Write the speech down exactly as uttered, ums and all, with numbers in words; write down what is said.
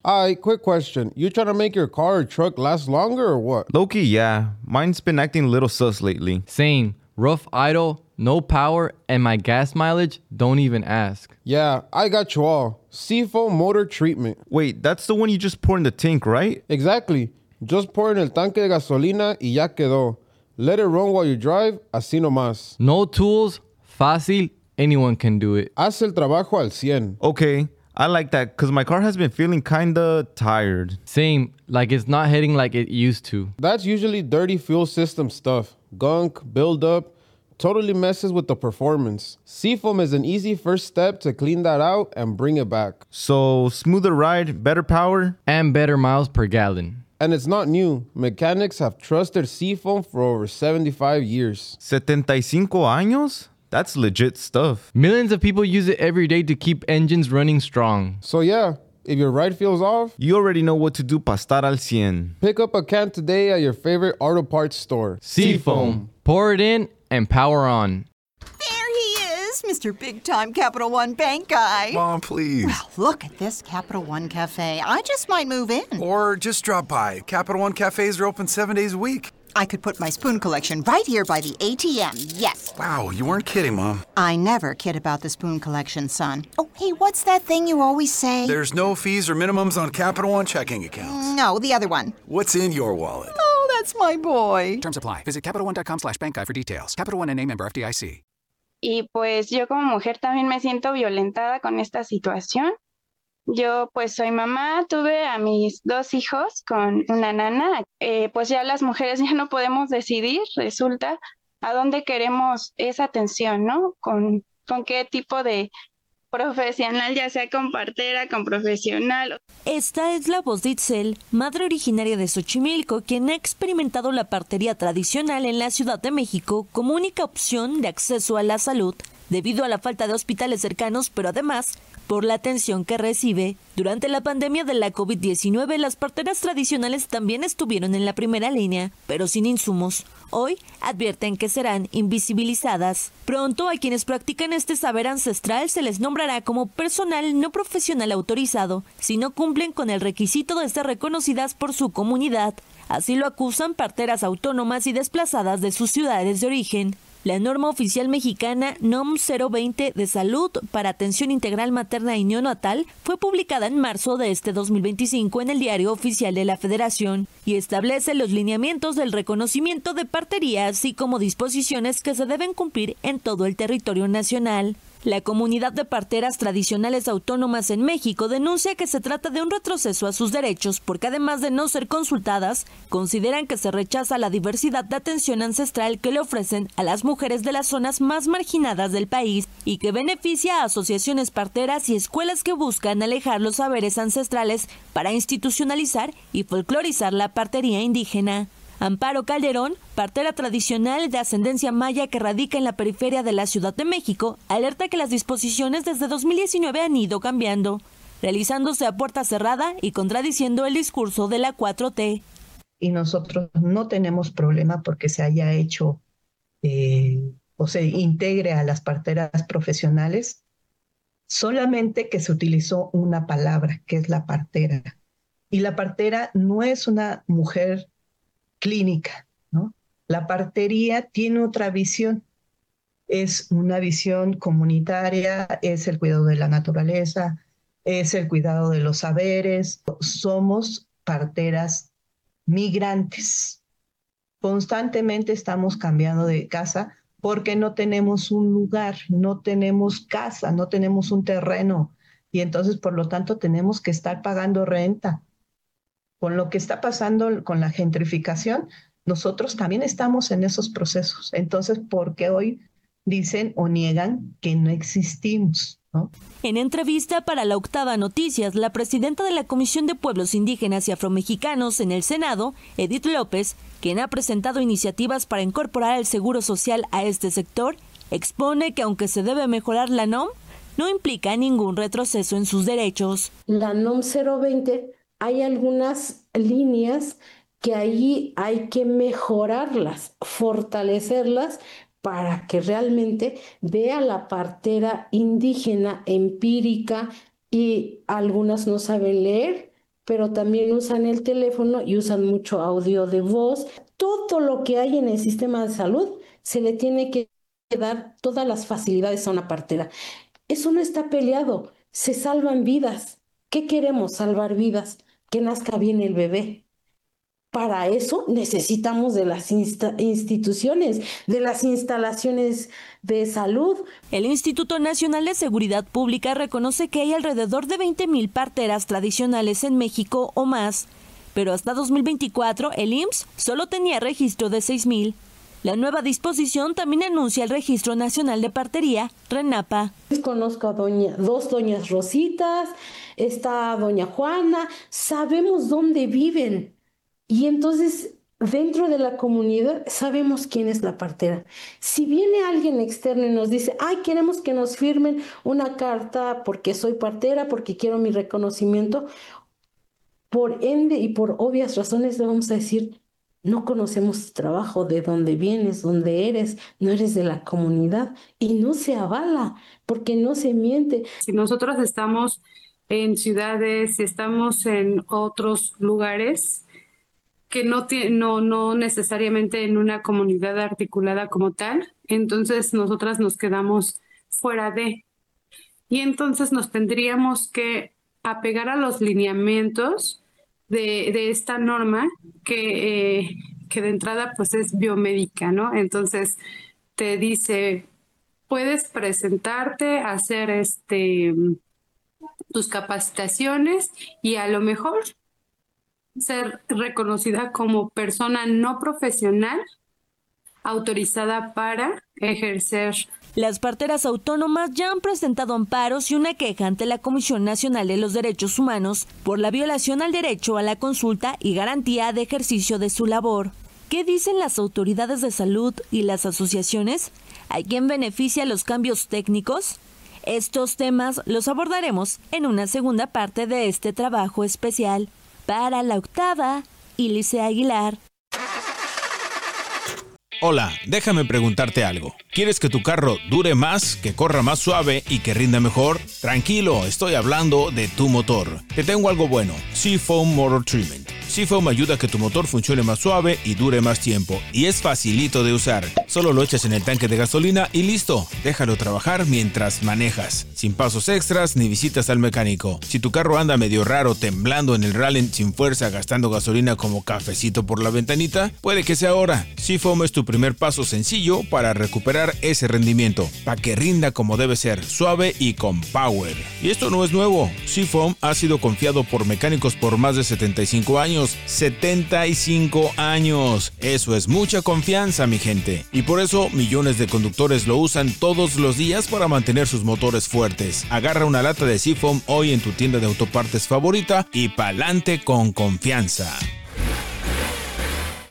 Alright, quick question. You trying to make your car or truck last longer or what? Low-key, yeah. Mine's been acting a little sus lately. Same. Rough idle, no power, and my gas mileage, don't even ask. Yeah, I got you all. Seafoam motor treatment. Wait, that's the one you just pour in the tank, right? Exactly. Just pour in el tanque de gasolina y ya quedó. Let it run while you drive, así nomás. No tools, fácil, anyone can do it. Haz el trabajo al cien. Okay, I like that because my car has been feeling kinda tired. Same, like it's not hitting like it used to. That's usually dirty fuel system stuff. Gunk, buildup, totally messes with the performance. Seafoam is an easy first step to clean that out and bring it back. So, smoother ride, better power? And better miles per gallon. And it's not new. Mechanics have trusted Seafoam for over seventy-five years. setenta y cinco años? That's legit stuff. Millions of people use it every day to keep engines running strong. So yeah, if your ride feels off, you already know what to do para estar al cien. Pick up a can today at your favorite auto parts store. Seafoam. Pour it in and power on. There he is, Mister Big Time Capital One Bank guy. Mom, please. Well, look at this Capital One Cafe. I just might move in. Or just drop by. Capital One cafes are open seven days a week. I could put my spoon collection right here by the A T M, yes. Wow, you weren't kidding, Mom. I never kid about the spoon collection, son. Oh, hey, what's that thing you always say? There's no fees or minimums on Capital One checking accounts. No, the other one. What's in your wallet? Oh, that's my boy. Terms apply. Visit CapitalOne.com slash bank guy for details. Capital One N A member F D I C. Y pues yo como mujer también me siento violentada con esta situación. Yo pues soy mamá, tuve a mis dos hijos con una nana, eh, pues ya las mujeres ya no podemos decidir, resulta, a dónde queremos esa atención, ¿no? Con, con qué tipo de profesional, ya sea con partera, con profesional. Esta es la voz de Itzel, madre originaria de Xochimilco, quien ha experimentado la partería tradicional en la Ciudad de México como única opción de acceso a la salud, debido a la falta de hospitales cercanos, pero además por la atención que recibe. Durante la pandemia de la COVID diecinueve, las parteras tradicionales también estuvieron en la primera línea, pero sin insumos. Hoy advierten que serán invisibilizadas. Pronto a quienes practican este saber ancestral se les nombrará como personal no profesional autorizado si no cumplen con el requisito de ser reconocidas por su comunidad. Así lo acusan parteras autónomas y desplazadas de sus ciudades de origen. La norma oficial mexicana N O M cero veinte de salud para atención integral materna y neonatal fue publicada en marzo de este dos mil veinticinco en el Diario Oficial de la Federación y establece los lineamientos del reconocimiento de partería, así como disposiciones que se deben cumplir en todo el territorio nacional. La comunidad de parteras tradicionales autónomas en México denuncia que se trata de un retroceso a sus derechos porque además de no ser consultadas, consideran que se rechaza la diversidad de atención ancestral que le ofrecen a las mujeres de las zonas más marginadas del país y que beneficia a asociaciones parteras y escuelas que buscan alejar los saberes ancestrales para institucionalizar y folclorizar la partería indígena. Amparo Calderón, partera tradicional de ascendencia maya que radica en la periferia de la Ciudad de México, alerta que las disposiciones desde dos mil diecinueve han ido cambiando, realizándose a puerta cerrada y contradiciendo el discurso de la cuatro T. Y nosotros no tenemos problema porque se haya hecho eh, o se integre a las parteras profesionales, solamente que se utilizó una palabra, que es la partera. Y la partera no es una mujer clínica, ¿no? La partería tiene otra visión, es una visión comunitaria, es el cuidado de la naturaleza, es el cuidado de los saberes. Somos parteras migrantes. Constantemente estamos cambiando de casa porque no tenemos un lugar, no tenemos casa, no tenemos un terreno y entonces por lo tanto tenemos que estar pagando renta. Con lo que está pasando con la gentrificación, nosotros también estamos en esos procesos. Entonces, ¿por qué hoy dicen o niegan que no existimos, ¿no? En entrevista para La Octava Noticias, la presidenta de la Comisión de Pueblos Indígenas y Afromexicanos en el Senado, Edith López, quien ha presentado iniciativas para incorporar el seguro social a este sector, expone que aunque se debe mejorar la N O M, no implica ningún retroceso en sus derechos. La N O M cero veinte... hay algunas líneas que ahí hay que mejorarlas, fortalecerlas para que realmente vea la partera indígena empírica y algunas no saben leer, pero también usan el teléfono y usan mucho audio de voz. Todo lo que hay en el sistema de salud se le tiene que dar todas las facilidades a una partera. Eso no está peleado, se salvan vidas. ¿Qué queremos? Salvar vidas, que nazca bien el bebé. Para eso necesitamos de las insta- instituciones, de las instalaciones de salud. El Instituto Nacional de Seguridad Pública reconoce que hay alrededor de veinte mil parteras tradicionales en México o más, pero hasta dos mil veinticuatro el I M S S solo tenía registro de seis mil. La nueva disposición también anuncia el Registro Nacional de Partería, RENAPA. Conozco a doña, dos doñas Rositas, está doña Juana, sabemos dónde viven. Y entonces, dentro de la comunidad, sabemos quién es la partera. Si viene alguien externo y nos dice, ay, queremos que nos firmen una carta porque soy partera, porque quiero mi reconocimiento, por ende y por obvias razones le vamos a decir, no conocemos tu trabajo, de dónde vienes, dónde eres, no eres de la comunidad, y no se avala, porque no se miente. Si nosotros estamos en ciudades, si estamos en otros lugares, que no, tiene, no, no necesariamente en una comunidad articulada como tal, entonces nosotras nos quedamos fuera de. Y entonces nos tendríamos que apegar a los lineamientos de, de esta norma que, eh, que de entrada pues es biomédica, ¿no? Entonces te dice, puedes presentarte, hacer este, tus capacitaciones y a lo mejor ser reconocida como persona no profesional autorizada para ejercer. Las parteras autónomas ya han presentado amparos y una queja ante la Comisión Nacional de los Derechos Humanos por la violación al derecho a la consulta y garantía de ejercicio de su labor. ¿Qué dicen las autoridades de salud y las asociaciones? ¿Hay quien beneficia los cambios técnicos? Estos temas los abordaremos en una segunda parte de este trabajo especial. Para La Octava, Ilse Aguilar. Hola, déjame preguntarte algo. ¿Quieres que tu carro dure más, que corra más suave y que rinda mejor? Tranquilo, estoy hablando de tu motor. Te tengo algo bueno, Seafoam Motor Treatment. Seafoam ayuda a que tu motor funcione más suave y dure más tiempo. Y es facilito de usar. Solo lo echas en el tanque de gasolina y listo. Déjalo trabajar mientras manejas. Sin pasos extras ni visitas al mecánico. Si tu carro anda medio raro, temblando en el rally sin fuerza, gastando gasolina como cafecito por la ventanita, puede que sea ahora. Seafoam es tu primer paso sencillo para recuperar ese rendimiento. Para que rinda como debe ser, suave y con power. Y esto no es nuevo. Seafoam ha sido confiado por mecánicos por más de setenta y cinco años. setenta y cinco años. Eso es mucha confianza, mi gente. Y por eso millones de conductores lo usan todos los días para mantener sus motores fuertes. Agarra una lata de Seafoam hoy en tu tienda de autopartes favorita y pa'lante con confianza.